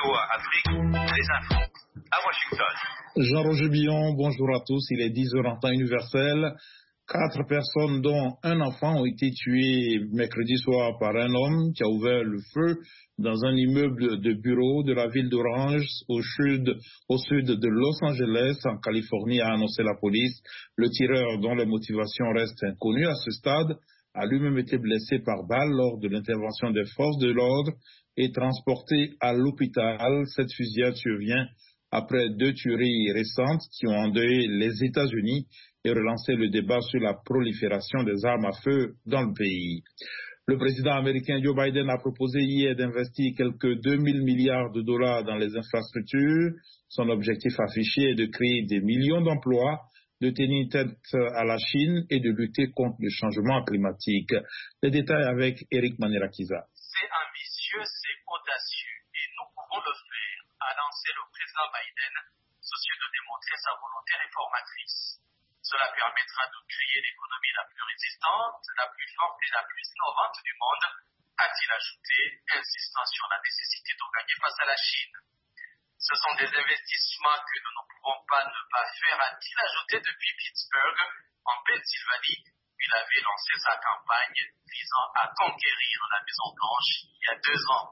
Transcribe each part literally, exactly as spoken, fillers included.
Info Afrique, les infos à Washington. Jean-Roger Billon, bonjour à tous. Il est dix heures en temps universel. Quatre personnes, dont un enfant, ont été tuées mercredi soir par un homme qui a ouvert le feu dans un immeuble de bureaux de la ville d'Orange, au sud, au sud de Los Angeles, en Californie, a annoncé la police. Le tireur, dont les motivations restent inconnues à ce stade, a lui-même été blessé par balle lors de l'intervention des forces de l'ordre et transporté à l'hôpital. Cette fusillade survient après deux tueries récentes qui ont endeuillé les États-Unis et relancé le débat sur la prolifération des armes à feu dans le pays. Le président américain Joe Biden a proposé hier d'investir quelques deux mille milliards de dollars dans les infrastructures. Son objectif affiché est de créer des millions d'emplois, de tenir tête à la Chine et de lutter contre le changement climatique. Les détails avec Eric Manirakiza. C'est ambitieux, c'est audacieux et nous pouvons le faire, a lancé le président Biden, soucieux de démontrer sa volonté réformatrice. Cela permettra de créer l'économie la plus résistante, la plus forte et la plus innovante du monde, a-t-il ajouté, insistant sur la nécessité de gagner face à la Chine. Ce sont des investissements que nous ne pouvons pas ne pas faire, a-t-il ajouté depuis Pittsburgh, en Pennsylvanie, où il avait lancé sa campagne visant à conquérir la Maison-Blanche il y a deux ans.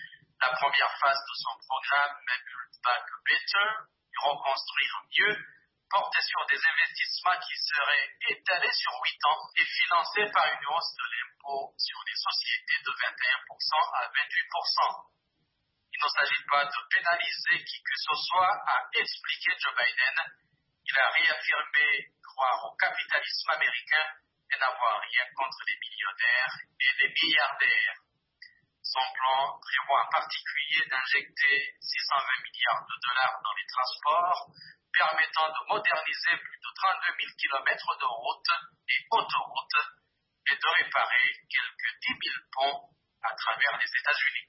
La première phase de son programme, Build Back Better, reconstruire mieux, portait sur des investissements qui seraient étalés sur huit ans et financés par une hausse de l'impôt sur les sociétés de vingt et un pour cent à vingt-huit pour cent. Il ne s'agit pas de pénaliser qui que ce soit, a expliqué Joe Biden. Il a réaffirmé croire au capitalisme américain et n'avoir rien contre les millionnaires et les milliardaires. Son plan prévoit en particulier d'injecter six cent vingt milliards de dollars dans les transports, permettant de moderniser plus de trente-deux mille kilomètres de routes et autoroutes et de réparer quelques dix mille ponts à travers les États-Unis.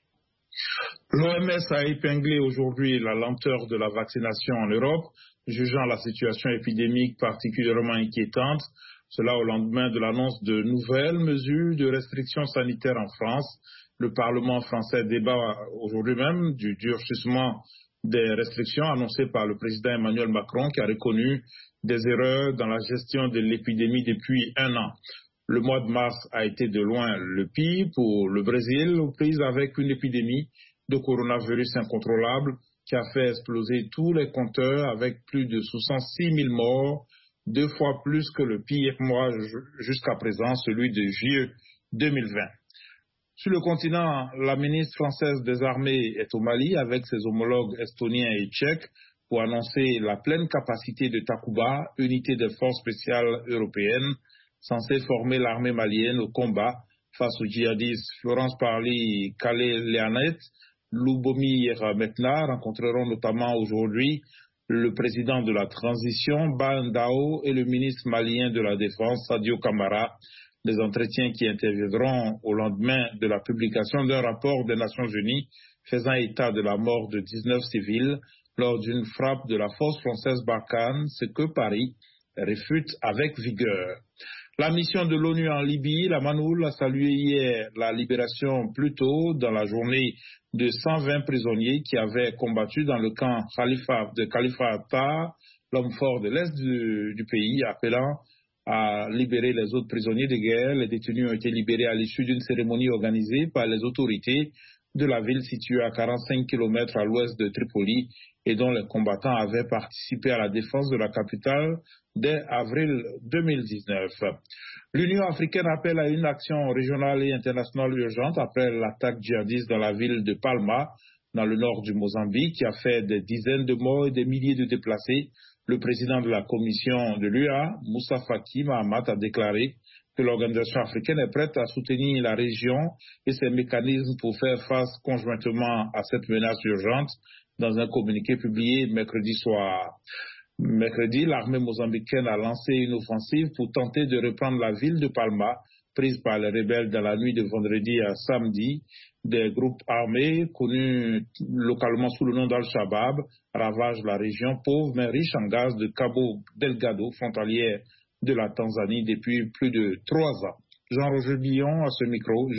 L'O M S a épinglé aujourd'hui la lenteur de la vaccination en Europe, jugeant la situation épidémique particulièrement inquiétante. Cela au lendemain de l'annonce de nouvelles mesures de restrictions sanitaires en France. Le Parlement français débat aujourd'hui même du durcissement des restrictions annoncées par le président Emmanuel Macron, qui a reconnu des erreurs dans la gestion de l'épidémie depuis un an. Le mois de mars a été de loin le pire pour le Brésil, aux prises avec une épidémie de coronavirus incontrôlable qui a fait exploser tous les compteurs avec plus de soixante-six mille morts, deux fois plus que le pire mois jusqu'à présent, celui de juillet deux mille vingt. Sur le continent, la ministre française des Armées est au Mali avec ses homologues estoniens et tchèques pour annoncer la pleine capacité de Takuba, unité des forces spéciales européennes, censée former l'armée malienne au combat face aux djihadistes. Florence Parly, Khaled Leanet, Lubomir Metna rencontreront notamment aujourd'hui le président de la transition, Ba Ndao, et le ministre malien de la Défense, Sadio Kamara. Des entretiens qui interviendront au lendemain de la publication d'un rapport des Nations Unies faisant état de la mort de dix-neuf civils lors d'une frappe de la force française Barkhane, ce que Paris réfute avec vigueur. La mission de l'ONU en Libye, la Manoul, a salué hier la libération plus tôt dans la journée de cent vingt prisonniers qui avaient combattu dans le camp Khalifa, de Khalifa Haftar, l'homme fort de l'est du, du pays, appelant à libérer les autres prisonniers de guerre. Les détenus ont été libérés à l'issue d'une cérémonie organisée par les autorités de la ville située à quarante-cinq kilomètres à l'ouest de Tripoli et dont les combattants avaient participé à la défense de la capitale dès avril deux mille dix-neuf. L'Union africaine appelle à une action régionale et internationale urgente après l'attaque djihadiste dans la ville de Palma, dans le nord du Mozambique, qui a fait des dizaines de morts et des milliers de déplacés. Le président de la commission de l'U A, Moussa Faki Mahamat, a déclaré que l'organisation africaine est prête à soutenir la région et ses mécanismes pour faire face conjointement à cette menace urgente dans un communiqué publié mercredi soir. Mercredi, l'armée mozambicaine a lancé une offensive pour tenter de reprendre la ville de Palma, prise par les rebelles dans la nuit de vendredi à samedi. Des groupes armés, connus localement sous le nom d'Al-Shabaab, ravagent la région pauvre mais riche en gaz de Cabo Delgado, frontalière de la Tanzanie, depuis plus de trois ans. Jean-Roger Billon à ce micro.